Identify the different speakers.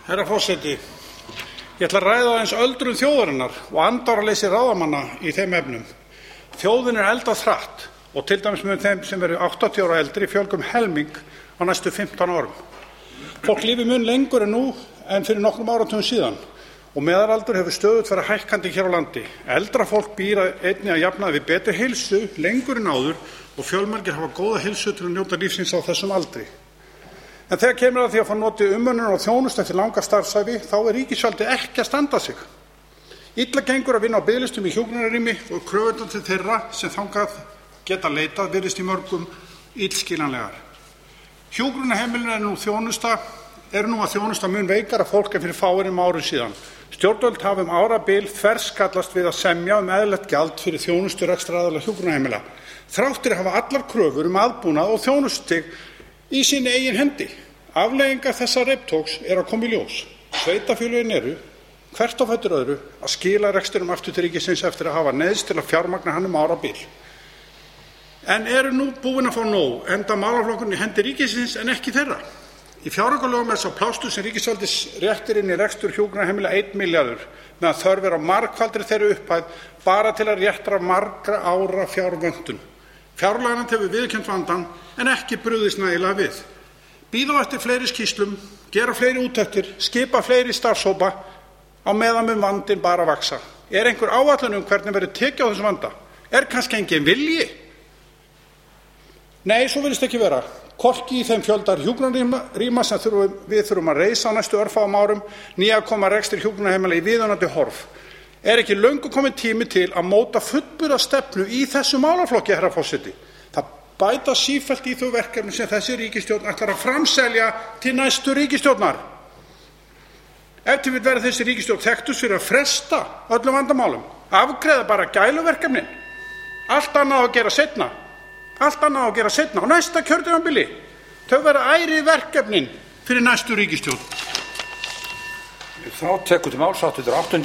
Speaker 1: Herra forseti, ég ætla að ræða aðeins öldrun þjóðarinnar og andáraleysi ráðamanna í þeim efnum. Þjóðin eldað hratt og til dæmis mun þeim sem eru 80 ára eldri fjölga helming á næstu 15 árum. Fólk lifir mun lengur en nú en fyrir nokkrum áratugum síðan og meðalaldur hefur stöðugt farið hækkandi hér á landi. Eldra fólk býr einnig að jafnaði við betri heilsu lengur en áður og fjölmargir hafa góða heilsu til að njóta lífsins á þessum aldri. En þegar kemur að því að fá notið umönnunar og þjónustu eftir langa starfsævi, þá ríkisvaldið ekki að standa sig. Illa gengur að vinna á biðlistum í hjúkrunarrými og kröfurnar til þeirra sem þangað geta leitað virðist í mörgum illskiljanlegar. Hjúkrunarheimilin eru nú að þjónusta mun veikara fólk en fyrir fáeinum árum síðan. Stjórnvöld hafa árabil þverskallast við að semja eðlilegt gjald fyrir þjónustu rekstraraðila hjúkrunarheimila. Þrátt fyrir að hafa allar kröfur aðbúnað og þjónustustig í sinni eigin hendi. Afleiðingar þessa reiptogs að koma í ljós. Sveitarfélögin eru, hvert á fætur öðru, að skila rekstrinum aftur til ríkisins eftir að hafa neyðst til að fjármagna hann árabil. En eru nú búin að fá nóg, enda málaflokkurinn í hendi ríkisins en ekki þeirra. Í fjáraukalögum sá plástur sem ríkisvaldið réttir inn í rekstur hjúkrunarheimila 1 milljarður, meðan þörf á margfaldri þeirri upphæð bara til að réttra margra ára fjárvöntun. Fjárlaganefnd hefur viðurkennt vandann en ekki brugðist nægilega við. Bíða á eftir fleiri skýrslum, gera fleiri úttektir, skipa fleiri starfshópa á meðan mun vandinn bara vaxa. Einhver áætlun hvernig verður tekið á þessum vanda? Kannski engin vilji? Nei, svo virðist ekki vera. Hvorki í þeim fjöldar hjúkrunarrýma sem við þurfum að reisa á næstu örfáum árum, nýja að koma rekstri hjúkrunarheimila í viðunandi horf. Ekki löngu kominn tími til að móta fullburða stefnu í þessu málaflokki, herra forseti? Það bæta sífellt í þau verkefni sem þessi ríkisstjórn ætlar að framselja til næstu ríkisstjórnar. Ef til vill verður þessi ríkisstjórn þekktust fyrir að fresta öllum vandamálum, afgreiða bara gæluverkefnin, allt annað að gera seinna á næsta kjörtímabili. Þau verða ærið verkefnin fyrir næstu ríkisstjórn.
Speaker 2: Þá tekur til máls hv. 8.